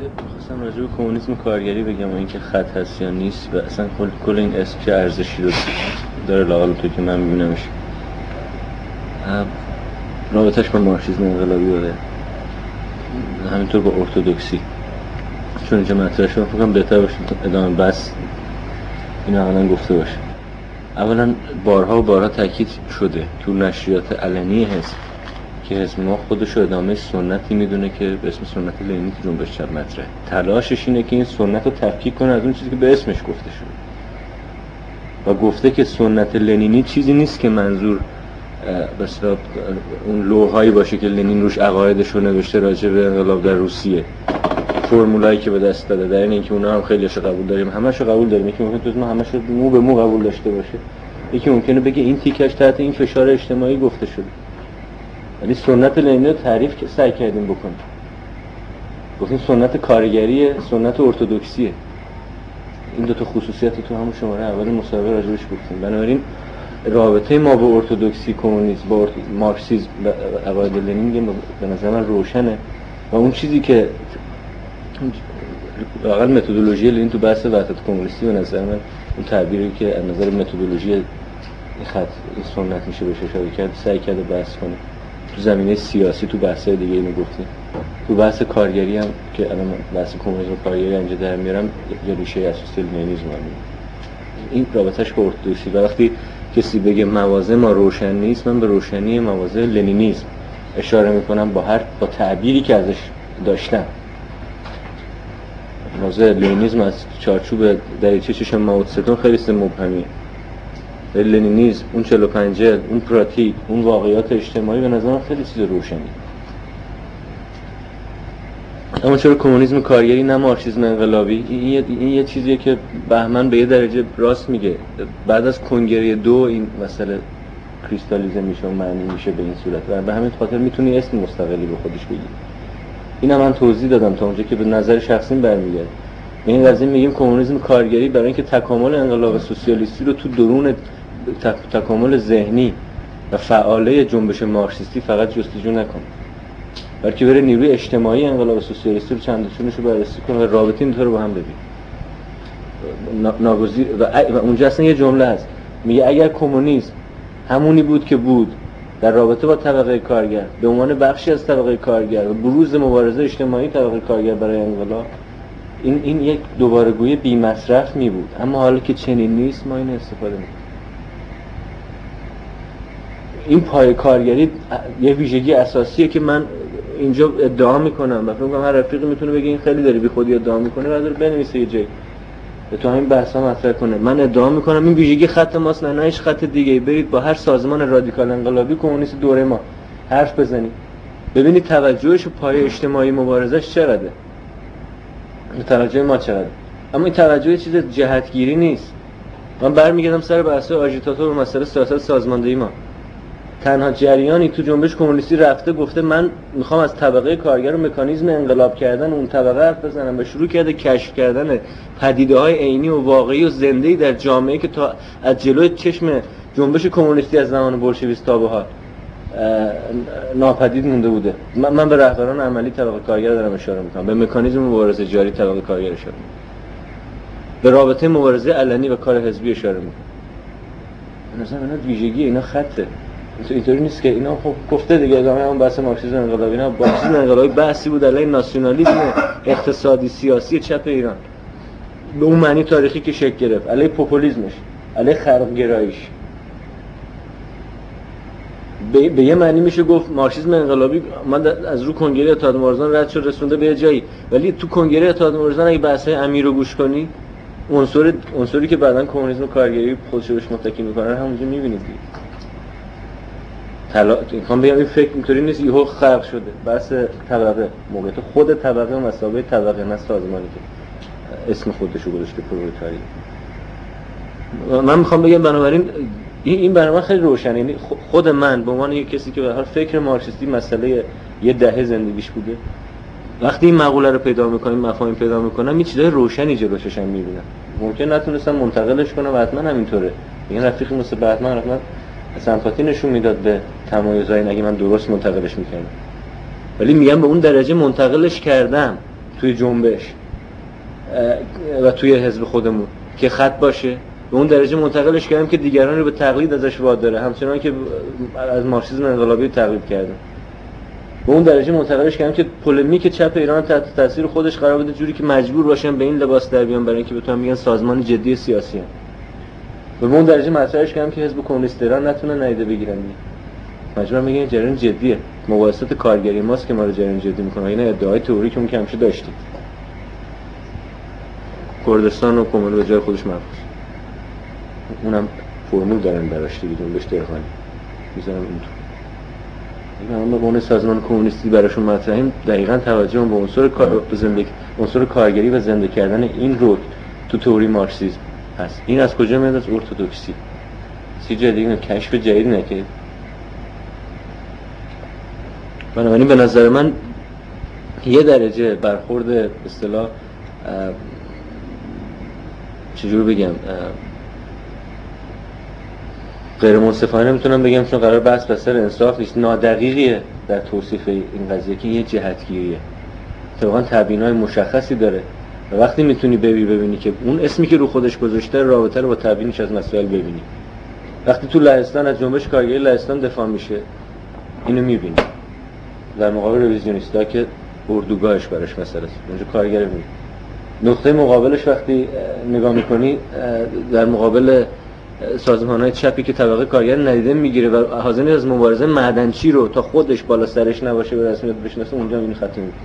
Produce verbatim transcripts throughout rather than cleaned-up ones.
خواستم راجع به کمونیسم کارگری بگم و اینکه خط هست یا نیست و اصلا کل کل این اسم چه ارزشی رو داره لااقل تو که من میبینمش. رابطش با مارکسیسم انقلابی داره، همینطور با ارتدوکسی، چون اینجا مطرح شد فکرم بهتر باشه ادامه بس اینو اولا گفته باشه. اولا بارها و بارها تاکید شده تو نشریات علنی حزب که حزب ما خودش رو ادامه سنتی میدونه که به اسم سنت لنینی تو جنبش چپ مطرحه. تلاشش اینه که این سنت رو تفکیک کنه از اون چیزی که به اسمش گفته شده و گفته که سنت لنینی چیزی نیست که منظور بس اون لوحایی باشه که لنین روش عقایدش رو نوشته راجع به انقلاب در روسیه، فرمولایی که به دست داده، در این اینکه اونا هم خیلیشو قبول داریم، همه‌شو قبول داریم، یکی ممکنه تو ما همه‌شو مو به مو قبول داشته باشه، یکی ممکنه بگه این تیکش تحت این فشار اجتماعی گفته شده. ولی سنت لنینی رو تعریف که سعی کردیم بکنیم، گفتیم سنت کارگریه، سنت ارتدوکسیه. این دو تا خصوصیت تو همون شماره اول مصاحبه راجعش گفتیم. بنابراین رابطه ما با ارتدوکسی، کمونیسم، با مارکسیسم و عقاید لنین به نظر من روشنه و اون چیزی که واقعا متدولوژی لنین تو بحث وحدت کمونیستی به نظر من اون تعبیری که از نظر متدولوژی این خط این سنت میشه بهش اشاره کرد سعی کرده بحث کنه. تو زمینه سیاسی تو بحث‌های دیگه اینو گفتیم. تو بحث کارگری هم که الان بحث کمونیسم و کارگری اینجا در میارم یه ریشه اساسی لنینیسم این رابطه‌اش با ارتدوکسی. و وقتی کسی بگه مواضع ما روشن نیست، من به روشنی مواضع لنینیسم اشاره میکنم با هر با تعبیری که ازش داشتم. موضوع لنینیسم از چارچوب دریچه چشم مائو تسه خیلی است مبهمیه. لنینیسم اون چهل و پنج جلد، اون پراتیک، اون واقعیات اجتماعی به نظر من خیلی چیز روشنی. اما چرا کمونیسم کارگری نه مارکسیسم انقلابی؟ این یه این یه چیزیه که بهمن به یه درجه راست میگه. بعد از کنگره دو این مسئله کریستالیزه میشه و معنی میشه به این صورت و به همین خاطر میتونی اسم مستقلی به خودش بگی. اینا من توضیح دادم تا اونجا که به نظر شخصیم برمیگرده. این قضیه میگیم کمونیسم کارگری برای اینکه تکامل انقلاب سوسیالیستی رو تو درون تکامل ذهنی و فعاله جنبش مارکسیستی فقط جستجو نکنه، بلکه بره نیروی اجتماعی انقلاب سوسیالیستی رو چندشونش رو بررسی کنه و رابطه اینطور رو با هم ببین. ناگزیر و, و اونجا اصلا یه جمله هست میگه اگر کمونیسم همونی بود که بود در رابطه با طبقه کارگر به عنوان بخشی از طبقه کارگر و بروز مبارزه اجتماعی طبقه کارگر برای انقلاب، این این یک دوباره‌گویی بی مصرف می بود. اما حالا که چنین نیست ما این استفاده می‌کنیم. این پای کارگری یه ویژگی اساسیه که من اینجا ادعا میکنم و فکر می‌کنم هر رفیقی میتونه بگه این خیلی داره بی خودی ادعا میکنه و داره بنویسه یه جایی تو همین بحثا مطرح کنه. من ادعا میکنم این ویژگی خط ماست، نه نه هیچ خط دیگه. برید با هر سازمان رادیکال انقلابی کمونیست دوره ما حرف بزنید ببینید توجهش و پای اجتماعی مبارزش چقدره، توجه ما چقدره. اما این توجه چیز جهتگیری نیست. من برمیگردم سر بحث آژیتاتور و مسئله سیاست سازماندهی ما. تنها جریانی تو جنبش کمونیستی رفته گفته من میخوام از طبقه کارگر و مکانیزم انقلاب کردن اون طبقه حرف بزنم و شروع کرده کشف کردن پدیده‌های عینی و واقعی و زنده‌ای در جامعه که تا از جلوی چشم جنبش کمونیستی از زمان بولشویسم تا به حال ناپدید مونده بوده. من به رهبران عملی طبقه کارگر دارم اشاره میکنم، به مکانیزم مبارزه جاری طبقه کارگر اشاره میکنم، به رابطه مبارزه علنی و کار حزبی اشاره میکنم. مثلا اینا ویژگی اینا خطه. اینطوری نیست که اینا خب گفته دیگه ادامه اون بحث مارکسیسم انقلابی. اینا مارکسیسم انقلابی بحثی بود علیه ناسیونالیسم اقتصادی سیاسی چپ ایران به اون معنی تاریخی که شکل گرفت، علیه پوپولیسمش، علیه خلق گراییش. به, به یه معنی میشه گفت مارکسیسم انقلابی من از رو کنگره اتحاد مبارزان رد شد رسونده به یه جایی، ولی تو کنگره اتحاد مبارزان اگه بحث امیر رو گوش کنی عنصر عنصری که بعداً کمونیسم کارگری خودش بهش متکی میکنه همونجا میبینید دیگه. طلا میخوام بگم این فکر اینطوری نیست یهو خلق شده. بحث طبقه موقعیت خود طبقه و مسابقه طبقه نه سازمانی که اسم خودش رو گذاشته پرولتاری. من میخوام بگم بنابراین این این برای من خیلی روشنه. یعنی خود من به عنوان یک کسی که به هر فکر مارکسیستی مسئله یه دهه زندگیش بوده، وقتی این مقوله رو پیدا میکنم مفاهیم پیدا میکنم این چیزای روشنی جلوی چشم میبینم. ممکن نتونستم منتقلش کنم و حتما همینطوره. این رفیقی مثل بهمن حتما سمپاتی نشون میداد به تمایزهای اگه من درست منتقلش میکردم، ولی میگم به اون درجه منتقلش کردم توی جنبش و توی حزب خودمون که خط باشه، به اون درجه منتقلش کردیم که دیگران رو به تقلید ازش واداره، همچنان که از مارکسیسم انقلابی تقلید کردیم. به اون درجه منتقلش کردیم که پولمیک چپ ایران تحت تاثیر خودش قرار بده، جوری که مجبور باشن به این لباس در بیان برای اینکه بتونن میگن سازمان جدی سیاسی هست. و به اون درجه مطرحش کردیم که حزب کمونیست ایران نتونه نایده بگیرن. مجبور میگن این جریان جدیه، مباحثات کارگری ماست که ما رو جریان جدی میکنه. اینا ادعای تئوری که اون که همیشه داشتیم. کردستان و کمون به جای خودش محفوظ، اونم فرمول دارن براش دیگه، جنبش دهقانی میذارن اونطور. این ما به اون سازمان کمونیستی براشون مطرحیم، دقیقاً توجه به عنصر کار زندگی، عنصر کارگری و زنده کردن این رو تو تئوری مارکسیسم هست. این از کجا میاد؟ از ارتدوکسی. سی جدید کشف جدید نه که. بنابراین به نظر من یه درجه برخورد به اصطلاح چجور بگم غیر منصفانه میتونم بگم، چون قرار بحث بسر انصاف نیست، نادقیقیه در توصیف این قضیه که یه جهتگیریه، طبعا تبیین‌های مشخصی داره و وقتی میتونی ببینی ببینی که اون اسمی که رو خودش گذاشته رابطه رو با تبیینش از مسائل ببینی. وقتی تو لهستان از جنبش کارگری لهستان دفاع میشه اینو میبینی، در مقابل رویزیونیستا که اردوگاهش براش مسئله است، اونجا کارگر میبینی. نقطه مقابلش وقتی نگاه میکنی در مقابل سازمان‌های چپی که طبقه کارگر ندیده میگیره و حاضر از مبارزه معدنچی رو تا خودش بالا سرش نباشه به رسمیت بشناسه، اونجا این خط میگیره.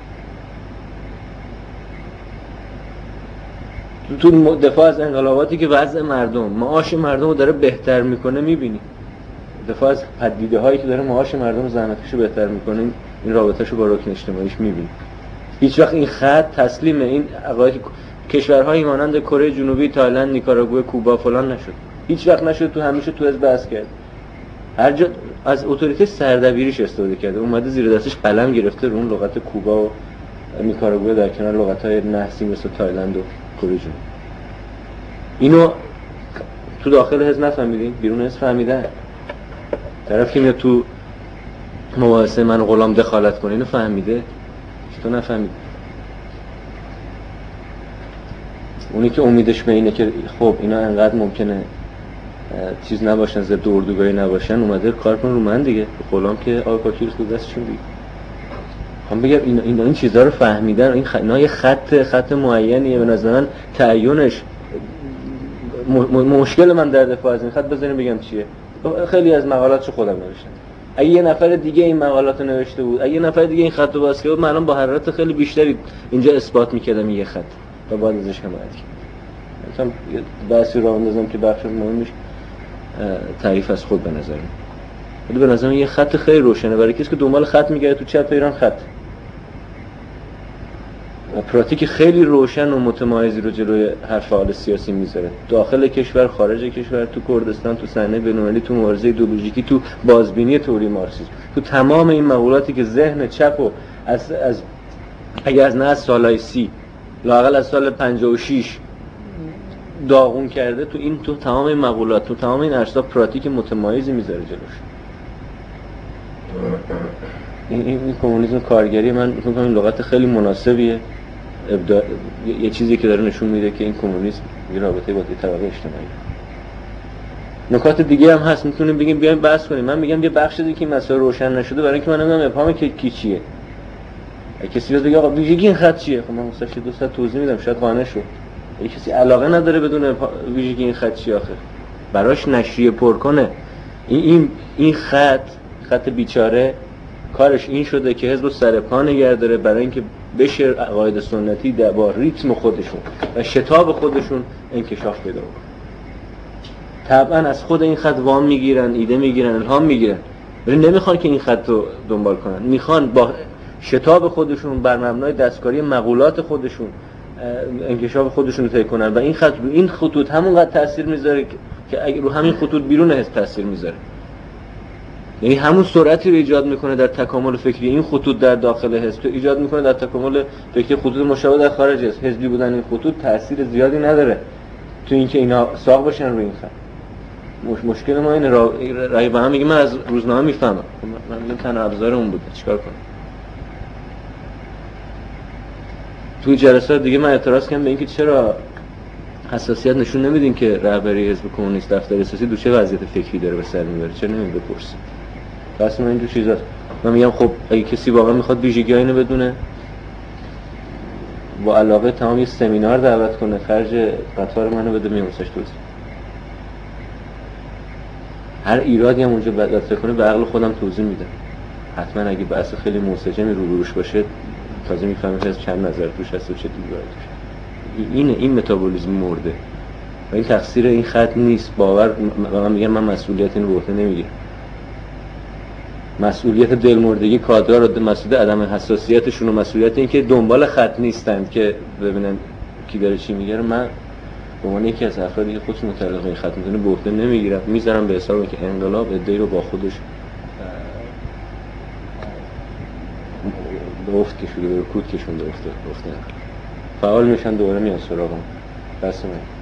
تو دفاع از انقلاباتی که وضع مردم، معاش مردم رو داره بهتر میکنه میبینی، دفاع از پدیده هایی که داره معاش مردم زحمتکشو بهتر میکنه، این رابطه‌شو با رکن اجتماعیش میبینی. هیچ وقت این خط تسلیم این عقاید کشورهایی مانند کره جنوبی، تایلند، نیکاراگوئه، کوبا فلان نشد. هیچ وقت نشد. تو همیشه تو حزب بحث کرد. هر جا از اتوریته سردبیریش استفاده کرده. اومده زیر دستش قلم گرفته رو اون لغت کوبا و نیکاراگوئه در کنار لغت‌های نحسی مثل تایلند و کره جنوبی. اینو تو داخل حزب نفهمیدین، بیرون حزب فهمیدن. طرف که میاد تو مباحثه من غلام دخالت کنه اینو فهمیده، تو نفهمید. اونی که امیدش به اینه که خب اینا انقدر ممکنه چیز نباشن، ضد اردوگاهی نباشن، اومده کار کنه رو من دیگه. غلام که آقا کاکیر تو دستشون دیگه. هم بگم اینا این این چیزا رو فهمیدن. این خ... یه خط خط معینیه به نظر من تعیینش. م... مشکل من در دفاع از این خط بذاریم بگم چیه. خیلی از مقالاتشو خودم نوشتم. اگه یه نفر دیگه این مقالات رو نوشته بود، اگه یه نفر دیگه این خط رو باز کرده بود، من الان با حرارت خیلی بیشتری اینجا اثبات می‌کردم یه خط و بعد ازش حمایت کردم. مثلا بحثی رو اندازم که بخش مهمش تعریف از خود به نظر میاد. ولی به نظر من یه خط خیلی روشنه برای کسی که دنبال خط میگره تو چپ ایران. خط و پراتیک خیلی روشن و متمایزی رو جلوی هر فعال سیاسی میذاره، داخل کشور، خارج کشور، تو کردستان، تو صحنه بین‌المللی، تو مبارزه ایدئولوژیکی، تو بازبینی تئوری مارکسیسم، تو تمام این مقولاتی که ذهن چپ و از از اگه از نه از سالای سی لااقل از سال پنجاه و شش داغون کرده، تو این تو تمام این مقولات، تو تمام این عرصه‌ها پراتیک متمایزی میذاره جلوش. این این کمونیسم کارگری من فکر می‌کنم این لغت خیلی مناسبیه. ابداع یه چیزی که داره نشون میده که این کمونیسم یه رابطه با طبقه اجتماعی. نکات دیگه هم هست میتونیم بگیم بیایم بحث کنیم. من میگم یه بخش دیگه که این مسئله روشن نشده برای اینکه من نمیدونم ابهام که کی چیه. اگه کسی بیاد بگه آقا ویژگی این خط چیه، خب من واسه دو ساعت توضیح میدم شاید قانع شد. اگه کسی علاقه نداره بدون ویژگی این خط چیه آخر براش نشریه پر کنه. این این این خط خط بیچاره کارش این شده که حزب سر پا نگه داره برای اینکه بشه عقاید سنتی در با ریتم خودشون و شتاب خودشون انکشاف پیدا کنه. طبعا از خود این خط وام میگیرن، ایده میگیرن، الهام میگیرن، ولی نمیخوان که این خط رو دنبال کنن. میخوان با شتاب خودشون بر مبنای دستکاری مقولات خودشون انکشاف خودشون رو طی کنن و این خط رو این خطوط همونقدر تاثیر میذاره که اگه رو همین خطوط بیرون حزب تاثیر میذاره. یعنی همون سرعتی رو ایجاد میکنه در تکامل فکری این خطوط در داخل حزب، ایجاد میکنه در تکامل فکری خطوط مشابه در خارج حزب. حزبی بودن این خطوط تاثیر زیادی نداره تو اینکه اینا ساق باشن روی این خط. مش... مشکل ما اینه. رای به هم میگه من از روزنامه میفهمم، من میگم تنها ابزار اون بوده، چیکار کنم؟ توی جلسات دیگه من اعتراض کردم به اینکه چرا حساسیت نشون نمیدین که رهبری حزب کمونیست دفتر سیاسی دو چه وضعیت فکری داره به سر میبره، چرا نمیدین بپرسید. اصلا این دو چیزاست. من میگم خب اگه کسی واقعا میخواد ویژگی اینو بدونه با علاقه تمام یه سمینار دعوت کنه، خرج قطار منو بده میومسش توضیح. هر ایرادی هم اونجا بدت کنه به عقل خودم توضیح میدم. حتما اگه بحث خیلی منسجمی رو روش باشه تازه میفهمه از چند نظر توش هست و چه دیدگاهی توش. اینه این متابولیسم مرده. و این تقصیر این خط نیست. باور من میگم من مسئولیت اینو به عهده نمیگیرم. مسئولیت دلمردگی کادرها رو، مسئولیت عدم حساسیتشون و مسئولیت این که دنبال خط نیستند که ببینن کی داره چی میگه، من به عنوان یکی از افرادی که خودش متعلق این خط میتونه به عهده نمیگیرم. میذارم به حساب اینکه انقلاب ادعی رو با خودش به افت کشیده، به رکود کشونده، افت افت فعال میشن دوباره میان سراغم. بس من